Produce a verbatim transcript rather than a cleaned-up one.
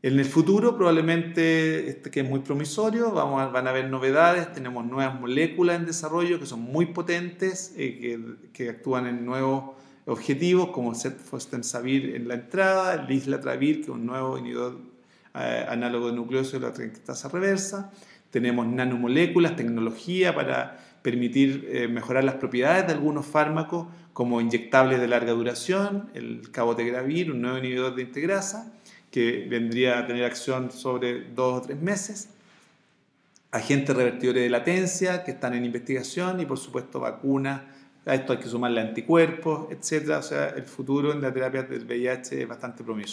En el futuro probablemente, este, que es muy promisorio, vamos a- van a haber novedades, tenemos nuevas moléculas en desarrollo que son muy potentes, eh, que, que actúan en nuevos objetivos, como sefostemsavir en la entrada, el islatravir, que es un nuevo inhibidor eh, análogo de nucleósido de la transcriptasa reversa. Tenemos nanomoléculas, tecnología para permitir eh, mejorar las propiedades de algunos fármacos, como inyectables de larga duración, el cabotegravir, un nuevo inhibidor de integrasa, que vendría a tener acción sobre dos o tres meses, agentes revertidores de latencia que están en investigación y por supuesto vacunas, a esto hay que sumarle anticuerpos, etcétera. O sea, el futuro en la terapia del V I H es bastante promisorio.